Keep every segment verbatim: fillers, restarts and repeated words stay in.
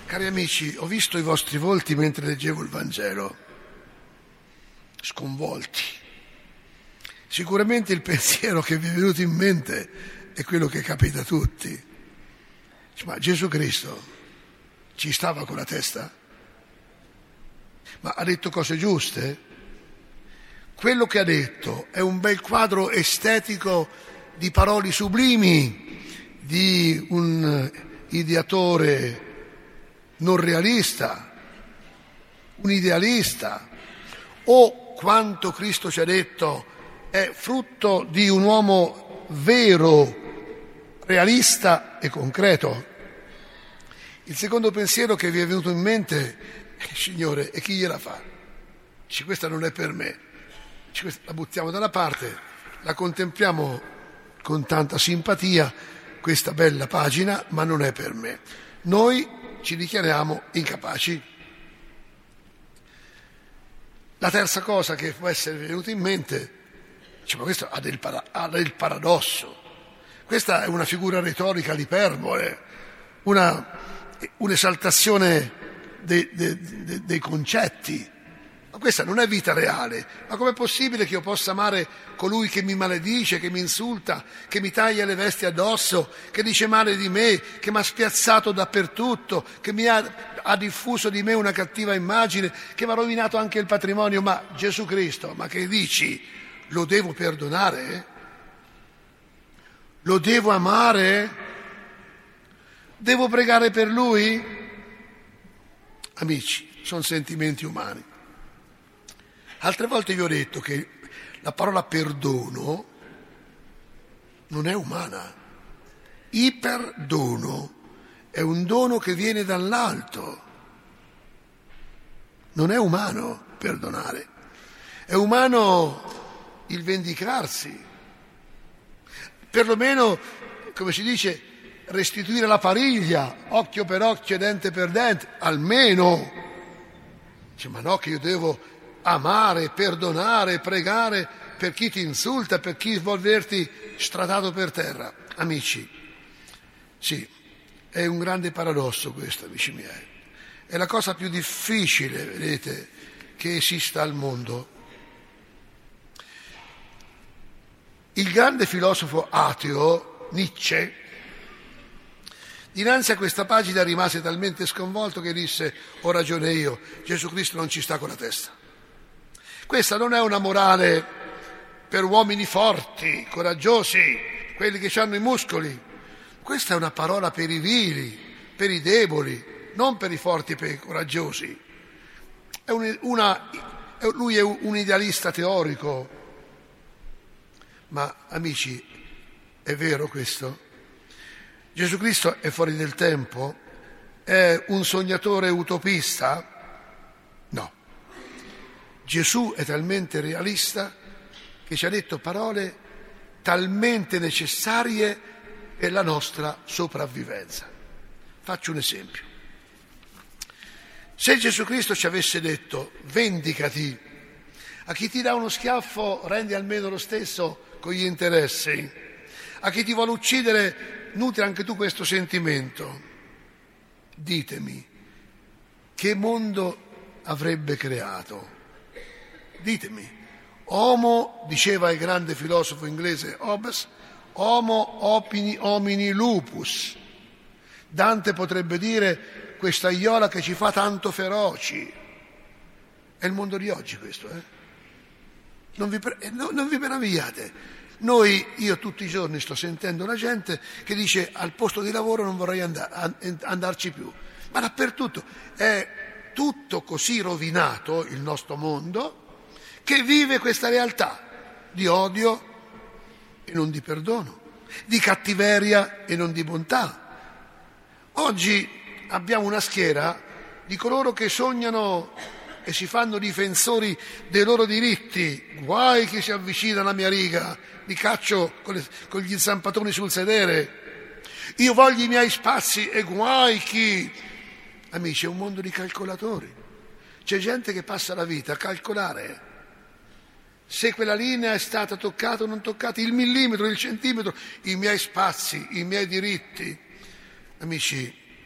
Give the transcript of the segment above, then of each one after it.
Cari amici, ho visto i vostri volti mentre leggevo il Vangelo, sconvolti. Sicuramente il pensiero che vi è venuto in mente è quello che capita a tutti. Ma Gesù Cristo ci stava con la testa? Ma ha detto cose giuste? Quello che ha detto è un bel quadro estetico di parole sublimi di un ideatore non realista, un idealista, o quanto Cristo ci ha detto è frutto di un uomo vero, realista e concreto? Il secondo pensiero che vi è venuto in mente è: Signore, e chi gliela fa? Dice, questa non è per me. Dice, questa la buttiamo da una parte, la contempliamo con tanta simpatia, questa bella pagina, ma non è per me. Noi ci dichiariamo incapaci. La terza cosa che può essere venuta in mente, dice, ma questo ha del, para- ha del paradosso. Questa è una figura retorica, l'iperbole, una, un'esaltazione dei, dei, dei, dei concetti. Ma questa non è vita reale. Ma com'è possibile che io possa amare colui che mi maledice, che mi insulta, che mi taglia le vesti addosso, che dice male di me, che mi ha spiazzato dappertutto, che mi ha, ha diffuso di me una cattiva immagine, che mi ha rovinato anche il patrimonio? Ma Gesù Cristo, ma che dici? Lo devo perdonare? Lo devo amare? Devo pregare per lui? Amici, sono sentimenti umani. Altre volte vi ho detto che la parola perdono non è umana. Iperdono è un dono che viene dall'alto. Non è umano perdonare. È umano il vendicarsi. Perlomeno, come si dice, restituire la pariglia, occhio per occhio, dente per dente, almeno. Dice, ma no, che io devo amare, perdonare, pregare per chi ti insulta, per chi vuol vederti stradato per terra. Amici, sì, è un grande paradosso questo, amici miei. È la cosa più difficile, vedete, che esista al mondo. Il grande filosofo ateo, Nietzsche, dinanzi a questa pagina rimase talmente sconvolto che disse: ho ragione io, Gesù Cristo non ci sta con la testa. Questa non è una morale per uomini forti, coraggiosi, quelli che hanno i muscoli. Questa è una parola per i vili, per i deboli, non per i forti e per i coraggiosi. È un, una, lui è un idealista teorico. Ma amici, è vero questo? Gesù Cristo è fuori del tempo? È un sognatore utopista? No. Gesù è talmente realista che ci ha detto parole talmente necessarie per la nostra sopravvivenza. Faccio un esempio. Se Gesù Cristo ci avesse detto: vendicati, a chi ti dà uno schiaffo rendi almeno lo stesso con gli interessi, a chi ti vuole uccidere nutri anche tu questo sentimento, ditemi, che mondo avrebbe creato? Ditemi. Homo, diceva il grande filosofo inglese Hobbes, homo opini homini lupus. Dante potrebbe dire: questa aiola che ci fa tanto feroci. È il mondo di oggi questo, eh? Non vi, no, non vi meravigliate. Noi, io tutti i giorni sto sentendo la gente che dice: al posto di lavoro non vorrei and- andarci più. Ma dappertutto è tutto così rovinato, il nostro mondo, che vive questa realtà di odio e non di perdono, di cattiveria e non di bontà. Oggi abbiamo una schiera di coloro che sognano e si fanno difensori dei loro diritti. Guai chi si avvicina alla mia riga, li caccio con, le, con gli zampatoni sul sedere. Io voglio i miei spazi e guai chi... Amici, è un mondo di calcolatori. C'è gente che passa la vita a calcolare se quella linea è stata toccata o non toccata, il millimetro, il centimetro, i miei spazi, i miei diritti. Amici,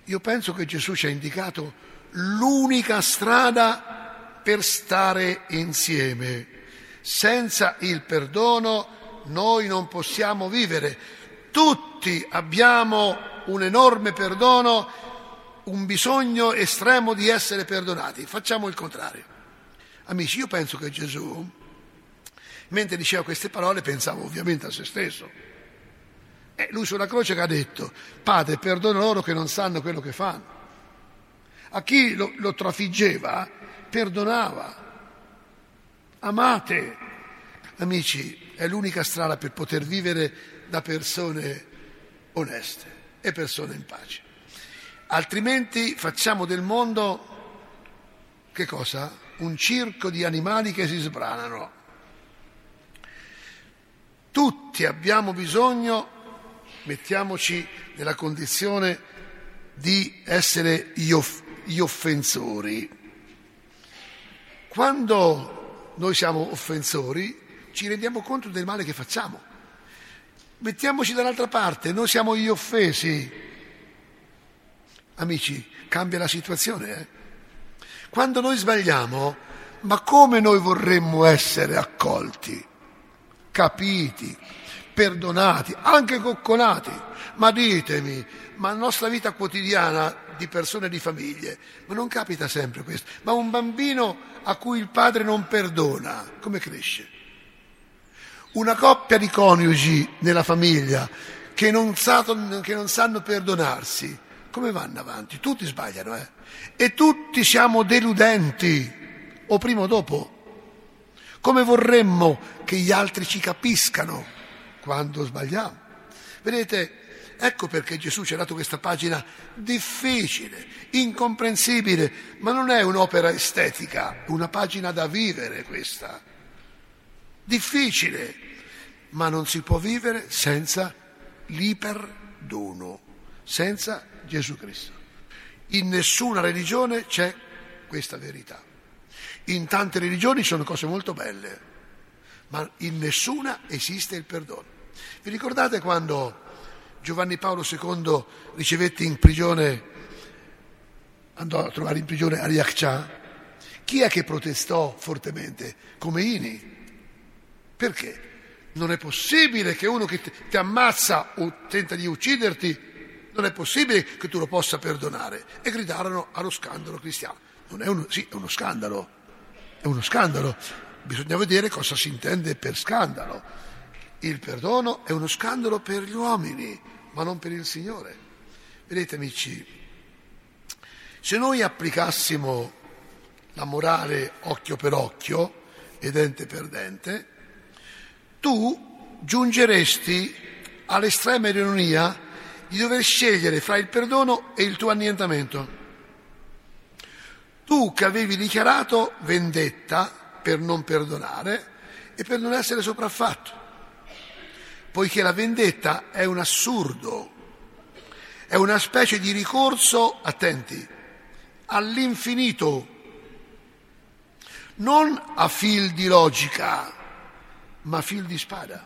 Io penso che Gesù ci ha indicato l'unica strada per stare insieme. Senza il perdono noi non possiamo vivere. Tutti abbiamo un enorme perdono, un bisogno estremo di essere perdonati. Facciamo il contrario. Amici, io penso che Gesù, mentre diceva queste parole, pensava ovviamente a se stesso. E lui sulla croce che ha detto: Padre, perdona loro che non sanno quello che fanno. A chi lo, lo trafiggeva, perdonava. Amate. Amici, è l'unica strada per poter vivere da persone oneste e persone in pace. Altrimenti facciamo del mondo, che cosa? Un circo di animali che si sbranano. Tutti abbiamo bisogno, mettiamoci nella condizione di essere gli, off- gli offensori. Quando noi siamo offensori ci rendiamo conto del male che facciamo. Mettiamoci dall'altra parte, noi siamo gli offesi. Amici, cambia la situazione, eh? Quando noi sbagliamo, ma come noi vorremmo essere accolti, capiti, perdonati, anche coccolati. Ma ditemi, ma la nostra vita quotidiana di persone e di famiglie, ma non capita sempre questo? Ma un bambino a cui il padre non perdona, come cresce? Una coppia di coniugi nella famiglia che non, sa, che non sanno perdonarsi, come vanno avanti? Tutti sbagliano, eh? E tutti siamo deludenti, o prima o dopo. Come vorremmo che gli altri ci capiscano quando sbagliamo. Vedete, ecco perché Gesù ci ha dato questa pagina difficile, incomprensibile, ma non è un'opera estetica, è una pagina da vivere questa. Difficile, ma non si può vivere senza l'iperdono, senza Gesù Cristo. In nessuna religione c'è questa verità. In tante religioni ci sono cose molto belle, ma in nessuna esiste il perdono. Vi ricordate quando Giovanni Paolo secondo ricevette in prigione, andò a trovare in prigione Ariakcia? Chi è che protestò fortemente? Khomeini. Perché? Non è possibile che uno che ti ammazza o tenta di ucciderti, non è possibile che tu lo possa perdonare. E gridarono allo scandalo cristiano. Non è uno, sì, è uno scandalo, è uno scandalo. Bisogna vedere cosa si intende per scandalo. Il perdono è uno scandalo per gli uomini, ma non per il Signore. Vedete, amici, se noi applicassimo la morale occhio per occhio e dente per dente, tu giungeresti all'estrema ironia di dover scegliere fra il perdono e il tuo annientamento. Tu che avevi dichiarato vendetta per non perdonare e per non essere sopraffatto, poiché la vendetta è un assurdo, è una specie di ricorso, attenti, all'infinito, non a fil di logica, ma a fil di spada.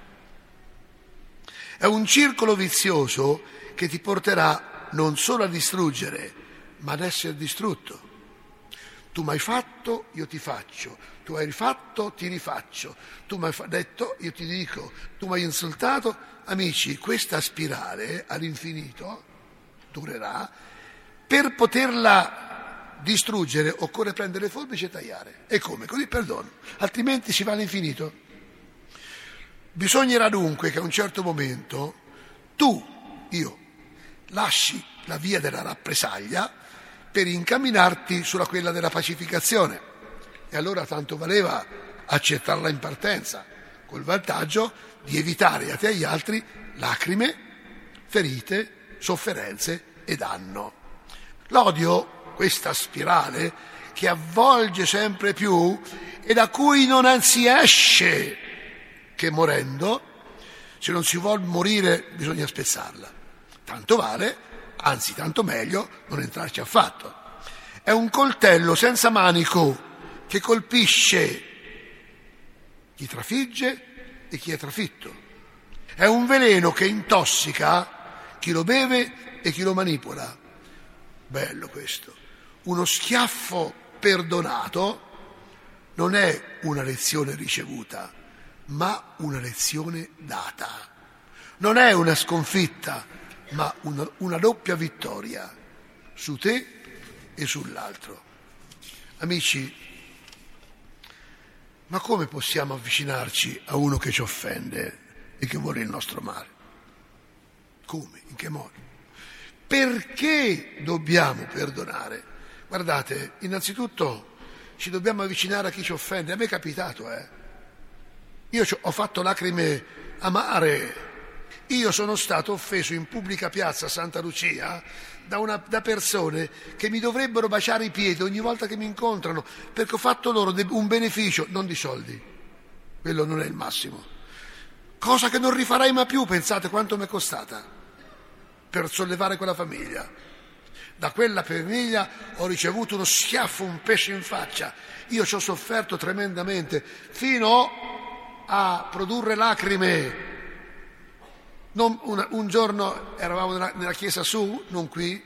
È un circolo vizioso che ti porterà non solo a distruggere, ma ad essere distrutto. Tu mi hai fatto, io ti faccio. Tu hai rifatto, ti rifaccio. Tu mi hai detto, io ti dico. Tu mi hai insultato. Amici, questa spirale all'infinito durerà. Per poterla distruggere occorre prendere le forbici e tagliare. E come? Con il perdono. Altrimenti si va all'infinito. Bisognerà dunque che a un certo momento tu, io, lasci la via della rappresaglia per incamminarti sulla quella della pacificazione. E allora tanto valeva accettarla in partenza, col vantaggio di evitare a te e agli altri lacrime, ferite, sofferenze e danno. L'odio, questa spirale che avvolge sempre più e da cui non si esce che morendo, se non si vuol morire bisogna spezzarla. Tanto vale, anzi tanto meglio, non entrarci affatto. È un coltello senza manico che colpisce chi trafigge e chi è trafitto. È un veleno che intossica chi lo beve e chi lo manipola. Bello questo. Uno schiaffo perdonato non è una lezione ricevuta, ma una lezione data. Non è una sconfitta, ma una, una doppia vittoria su te e sull'altro. Amici, ma come possiamo avvicinarci a uno che ci offende e che vuole il nostro male? Come? In che modo? Perché dobbiamo perdonare? Guardate, innanzitutto ci dobbiamo avvicinare a chi ci offende. A me è capitato, eh. Io ho fatto lacrime amare. Io sono stato offeso in pubblica piazza a Santa Lucia da, una, da persone che mi dovrebbero baciare i piedi ogni volta che mi incontrano, perché ho fatto loro un beneficio, non di soldi, quello non è il massimo, cosa che non rifarai mai più. Pensate quanto mi è costata per sollevare quella famiglia. Da quella famiglia ho ricevuto uno schiaffo, un pesce in faccia. Io ci ho sofferto tremendamente fino a produrre lacrime. Non una, un giorno eravamo nella, nella chiesa su, non qui,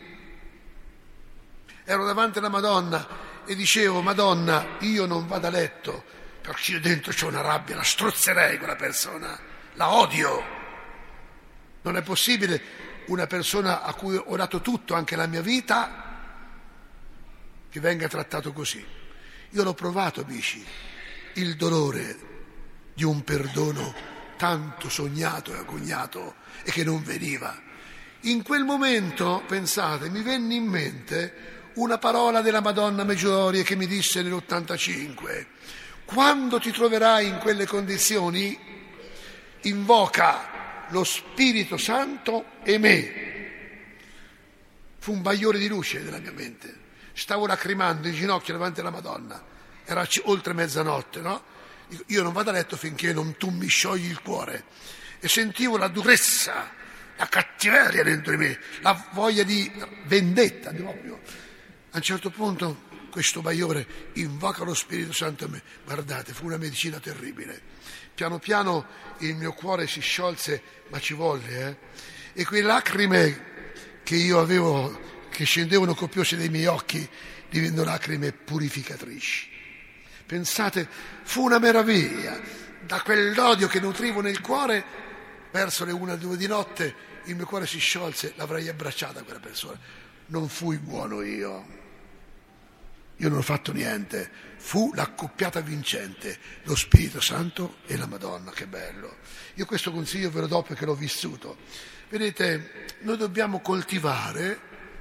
ero davanti alla Madonna e dicevo: Madonna, io non vado a letto perché io dentro c'ho una rabbia, la strozzerei quella persona, la odio. Non è possibile una persona a cui ho dato tutto, anche la mia vita, che venga trattato così. Io l'ho provato, amici, il dolore di un perdono tanto sognato e agognato e che non veniva. In quel momento, pensate, mi venne in mente una parola della Madonna Medjugorje che mi disse nell'ottantacinque: quando ti troverai in quelle condizioni, invoca lo Spirito Santo e me. Fu un bagliore di luce nella mia mente. Stavo lacrimando in ginocchio davanti alla Madonna, era oltre mezzanotte, no? Io non vado a letto finché non tu mi sciogli il cuore. E sentivo la durezza, la cattiveria dentro di me, la voglia di vendetta proprio. A un certo punto questo bagliore invoca lo Spirito Santo a me. Guardate, fu una medicina terribile. Piano piano il mio cuore si sciolse, ma ci volle, eh? E quelle lacrime che io avevo, che scendevano copiose dai miei occhi, divennero lacrime purificatrici. Pensate, fu una meraviglia. Da quell'odio che nutrivo nel cuore, verso le una o due di notte, il mio cuore si sciolse, l'avrei abbracciata quella persona. Non fui buono io. Io non ho fatto niente, fu l'accoppiata vincente, lo Spirito Santo e la Madonna. Che bello. Io questo consiglio ve lo do perché l'ho vissuto. Vedete, noi dobbiamo coltivare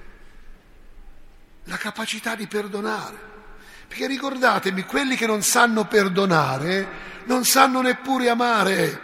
la capacità di perdonare, perché ricordatemi, quelli che non sanno perdonare non sanno neppure amare.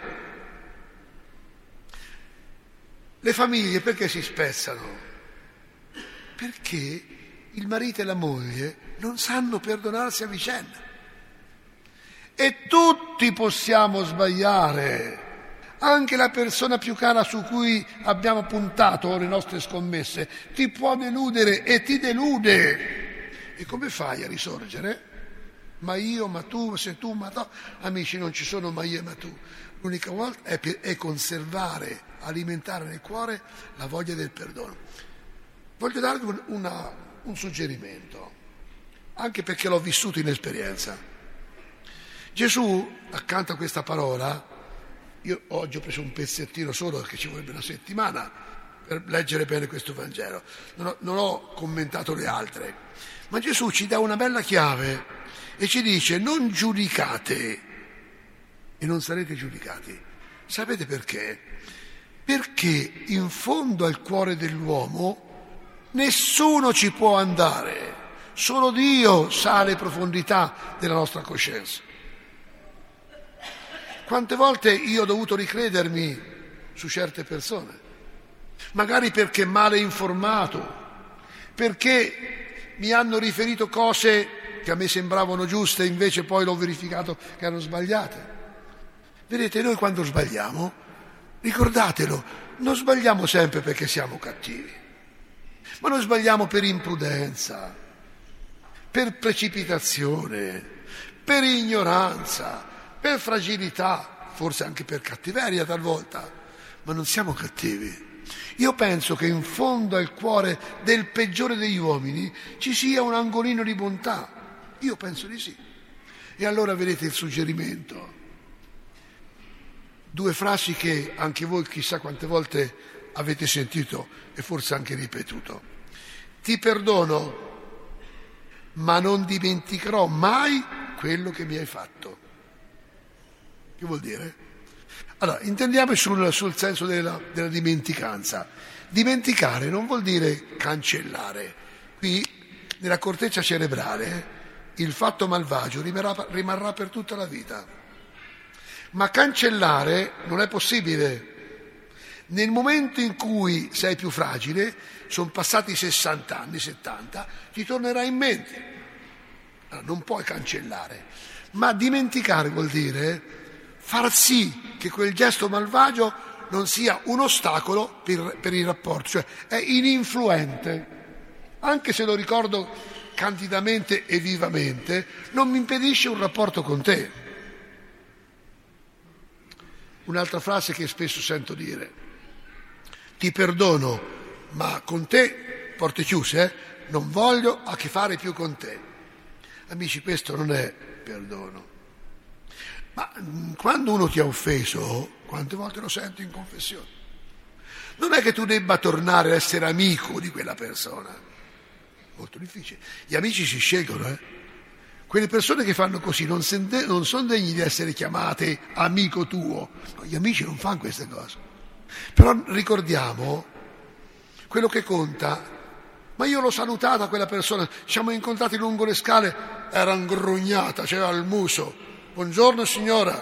Le famiglie perché si spezzano? Perché il marito e la moglie non sanno perdonarsi a vicenda. E tutti possiamo sbagliare, anche la persona più cara su cui abbiamo puntato le nostre scommesse ti può deludere e ti delude. E come fai a risorgere? Ma io, ma tu, se tu, ma no. Amici, non ci sono ma io e ma tu. L'unica volta è, per, è conservare, alimentare nel cuore la voglia del perdono. Voglio darvi un, una, un suggerimento, anche perché l'ho vissuto in esperienza. Gesù, accanto a questa parola, io oggi ho preso un pezzettino solo perché ci vorrebbe una settimana per leggere bene questo Vangelo, non ho, non ho commentato le altre, ma Gesù ci dà una bella chiave e ci dice: non giudicate e non sarete giudicati. Sapete perché? Perché in fondo al cuore dell'uomo nessuno ci può andare, solo Dio sa le profondità della nostra coscienza. Quante volte io ho dovuto ricredermi su certe persone, magari perché male informato, perché mi hanno riferito cose che a me sembravano giuste, invece poi l'ho verificato che erano sbagliate. Vedete, noi quando sbagliamo, ricordatelo, non sbagliamo sempre perché siamo cattivi, ma noi sbagliamo per imprudenza, per precipitazione, per ignoranza, per fragilità, forse anche per cattiveria talvolta, ma non siamo cattivi. Io penso che in fondo al cuore del peggiore degli uomini ci sia un angolino di bontà. Io penso di sì. E allora vedete il suggerimento. Due frasi che anche voi chissà quante volte avete sentito e forse anche ripetuto. Ti perdono, ma non dimenticherò mai quello che mi hai fatto. Che vuol dire? Allora, intendiamo sul, sul senso della, della dimenticanza. Dimenticare non vuol dire cancellare. Qui, nella corteccia cerebrale, il fatto malvagio rimarrà, rimarrà per tutta la vita. Ma cancellare non è possibile. Nel momento in cui sei più fragile, sono passati sessanta anni, settanta, ti tornerà in mente. Allora, non puoi cancellare. Ma dimenticare vuol dire far sì che quel gesto malvagio non sia un ostacolo per, per il rapporto, cioè è ininfluente. Anche se lo ricordo candidamente e vivamente, non mi impedisce un rapporto con te. Un'altra frase che spesso sento dire: ti perdono, ma con te, porte chiuse, eh? Non voglio a che fare più con te. Amici, questo non è perdono. Ma quando uno ti ha offeso, quante volte lo sento in confessione? Non è che tu debba tornare a essere amico di quella persona. Molto difficile. Gli amici si scelgono, eh? Quelle persone che fanno così non, de- non sono degni di essere chiamate amico tuo. No, gli amici non fanno queste cose. Però ricordiamo quello che conta. Ma io l'ho salutata quella persona, ci siamo incontrati lungo le scale, era ingrugnata, c'era il muso. Buongiorno signora,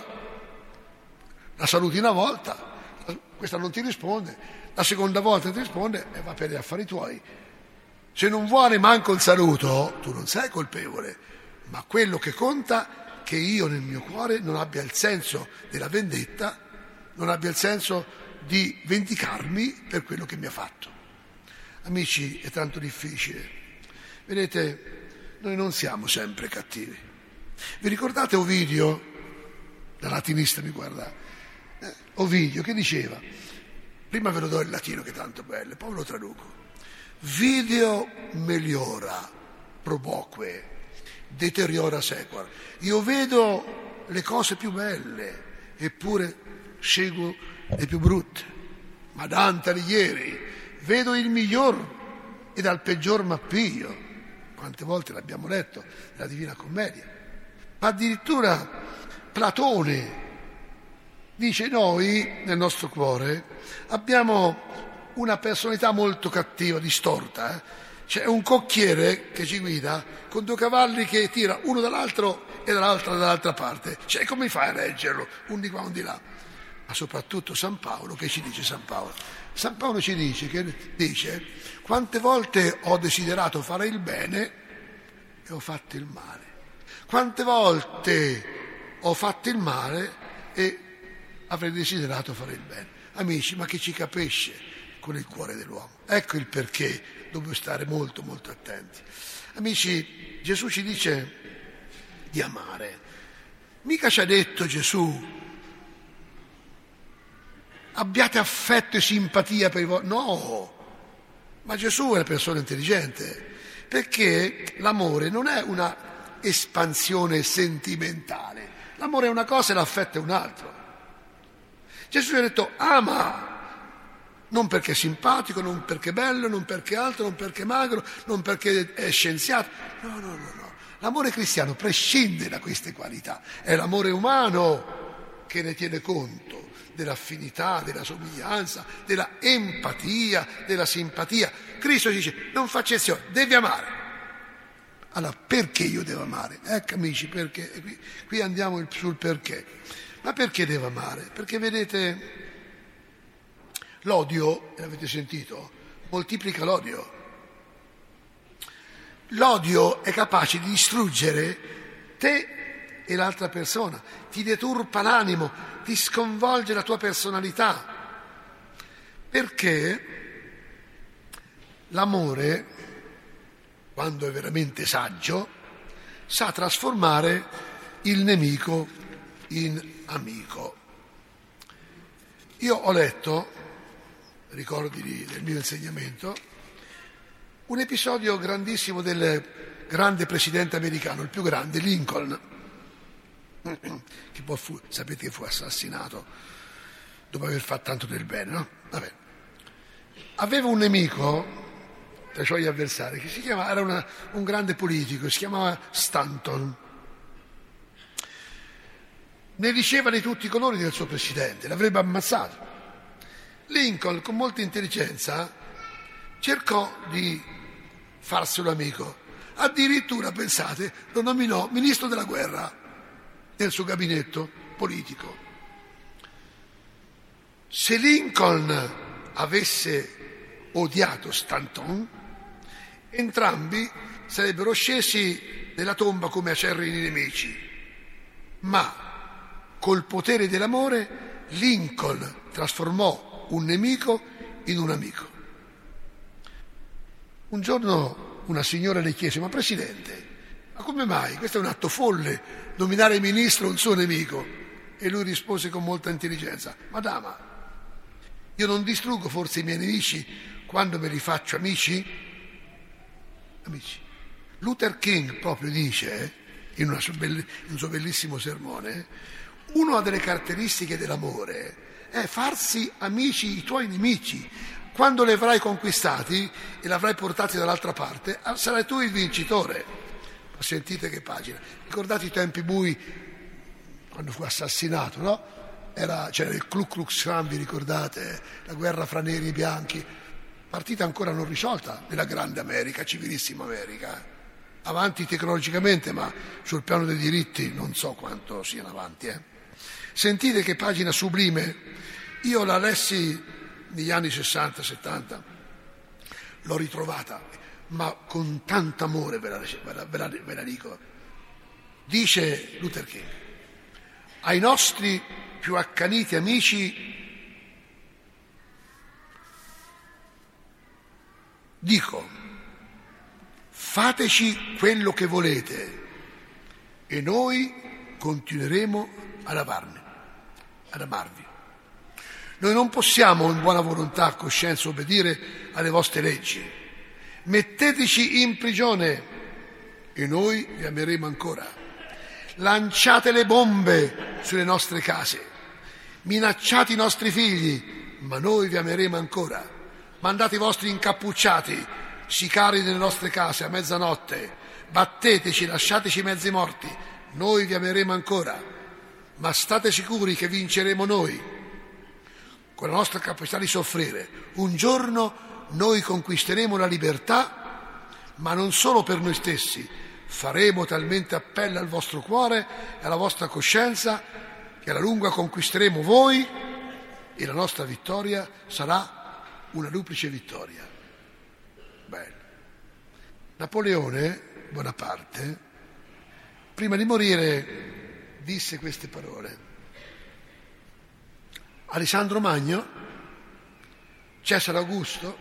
la saluti una volta, questa non ti risponde, la seconda volta ti risponde e va per gli affari tuoi. Se non vuole manco il saluto, tu non sei colpevole, ma quello che conta è che io nel mio cuore non abbia il senso della vendetta, non abbia il senso di vendicarmi per quello che mi ha fatto. Amici, è tanto difficile. Vedete, noi non siamo sempre cattivi. Vi ricordate Ovidio? Da latinista mi guarda. Eh, Ovidio che diceva? Prima ve lo do il latino che è tanto bello, poi ve lo traduco. Video meliora, proboque, deteriora sequar. Io vedo le cose più belle, eppure seguo le più brutte. Ma Dante Alighieri, vedo il miglior e dal peggior m'appiglio. Quante volte l'abbiamo letto nella Divina Commedia. Ma addirittura Platone dice: noi nel nostro cuore abbiamo una personalità molto cattiva, distorta. Eh? C'è un cocchiere che ci guida con due cavalli che tira uno dall'altro e dall'altra dall'altra parte. Cioè, come fai a reggerlo? Un di qua, un di là. Ma soprattutto San Paolo, che ci dice San Paolo? San Paolo ci dice, che dice: quante volte ho desiderato fare il bene e ho fatto il male. Quante volte ho fatto il male e avrei desiderato fare il bene. Amici, ma chi ci capisce con il cuore dell'uomo? Ecco il perché dobbiamo stare molto molto attenti. Amici, Gesù ci dice di amare. Mica ci ha detto Gesù: abbiate affetto e simpatia per i vostri. No, ma Gesù è una persona intelligente, perché l'amore non è una espansione sentimentale. L'amore è una cosa e l'affetto è un'altra. Gesù gli ha detto: ama, non perché è simpatico, non perché è bello, non perché è alto, non perché è magro, non perché è scienziato. No, no, no, no. L'amore cristiano prescinde da queste qualità. È l'amore umano che ne tiene conto, dell'affinità, della somiglianza, della empatia, della simpatia. Cristo dice: non faccia eccezione, devi amare. Allora, perché io devo amare? Ecco, amici, perché qui, qui andiamo sul perché. Ma perché devo amare? Perché vedete, l'odio, l'avete sentito, moltiplica l'odio. L'odio è capace di distruggere te e l'altra persona, ti deturpa l'animo, ti sconvolge la tua personalità. Perché l'amore, quando è veramente saggio, sa trasformare il nemico in amico. Io ho letto ricordi del mio insegnamento, un episodio grandissimo del grande presidente americano, il più grande, Lincoln, che poi fu, sapete che fu assassinato dopo aver fatto tanto del bene, no? Vabbè. Aveva un nemico tra i suoi avversari che si chiamava, era una, un grande politico, si chiamava Stanton. Ne diceva di tutti i colori del suo presidente, l'avrebbe ammazzato. Lincoln, con molta intelligenza, cercò di farselo amico. Addirittura, pensate, lo nominò ministro della guerra nel suo gabinetto politico. Se Lincoln avesse odiato Stanton, entrambi sarebbero scesi nella tomba come acerrimi nemici. Ma col potere dell'amore Lincoln trasformò un nemico in un amico. Un giorno una signora le chiese: ma Presidente, ma come mai? Questo è un atto folle, nominare ministro un suo nemico. E lui rispose con molta intelligenza: Madama, io non distruggo forse i miei nemici quando me li faccio amici? Amici. Luther King proprio dice, in, una sua bell- in un suo bellissimo sermone, una delle caratteristiche dell'amore è farsi amici i tuoi nemici. Quando li avrai conquistati e li avrai portati dall'altra parte, sarai tu il vincitore. Ma sentite che pagina. Ricordate i tempi bui, quando fu assassinato, no? Era, c'era il Ku Klux Klan, vi ricordate? La guerra fra neri e bianchi. Partita ancora non risolta nella grande America, civilissima America. Avanti tecnologicamente, ma sul piano dei diritti non so quanto siano avanti. Eh. Sentite che pagina sublime. Io la lessi negli anni sessanta settanta, l'ho ritrovata, ma con tanto amore ve la, ve la, ve la, ve la dico. Dice Luther King: ai nostri più accaniti amici dico: fateci quello che volete e noi continueremo ad amarvi, ad amarvi. Noi non possiamo in buona volontà, coscienza, obbedire alle vostre leggi. Metteteci in prigione e noi vi ameremo ancora. Lanciate le bombe sulle nostre case, minacciate i nostri figli, ma noi vi ameremo ancora. Mandate i vostri incappucciati, sicari nelle nostre case a mezzanotte, batteteci, lasciateci mezzi morti, noi vi ameremo ancora, ma state sicuri che vinceremo noi. Con la nostra capacità di soffrire, un giorno noi conquisteremo la libertà, ma non solo per noi stessi. Faremo talmente appello al vostro cuore e alla vostra coscienza che alla lunga conquisteremo voi e la nostra vittoria sarà una duplice vittoria. Bello. Napoleone Bonaparte, prima di morire, disse queste parole: Alessandro Magno, Cesare Augusto,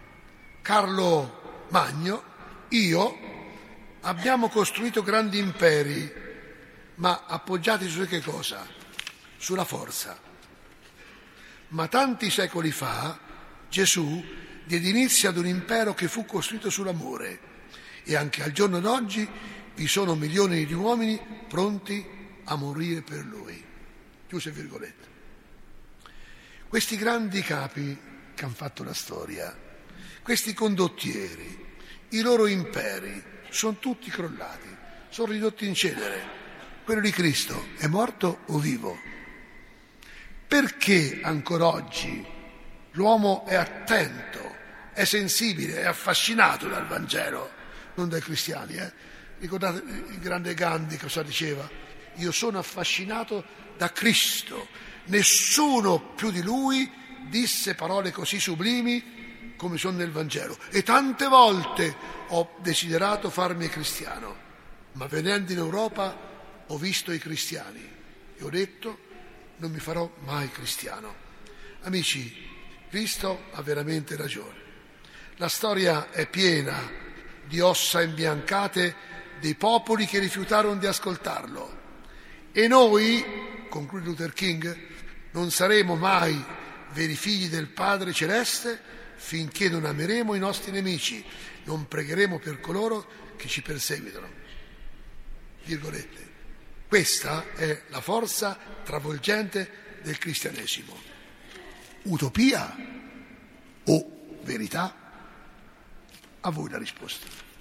Carlo Magno, io abbiamo costruito grandi imperi, ma appoggiati su che cosa? Sulla forza. Ma tanti secoli fa Gesù diede inizio ad un impero che fu costruito sull'amore e anche al giorno d'oggi vi sono milioni di uomini pronti a morire per lui. Chiuse virgolette. Questi grandi capi che hanno fatto la storia, questi condottieri, i loro imperi sono tutti crollati, sono ridotti in cenere. Quello di Cristo è morto o vivo? Perché ancora oggi l'uomo è attento, è sensibile, è affascinato dal Vangelo, non dai cristiani? Eh? Ricordate il grande Gandhi cosa diceva? Io sono affascinato da Cristo. Nessuno più di lui disse parole così sublimi come sono nel Vangelo. E tante volte ho desiderato farmi cristiano, ma venendo in Europa ho visto i cristiani e ho detto: non mi farò mai cristiano. Amici, Cristo ha veramente ragione. La storia è piena di ossa imbiancate dei popoli che rifiutarono di ascoltarlo. E noi, conclude Luther King, non saremo mai veri figli del Padre Celeste, finché non ameremo i nostri nemici, non pregheremo per coloro che ci perseguitano. Virgolette. Questa è la forza travolgente del cristianesimo. Utopia o verità? A voi la risposta.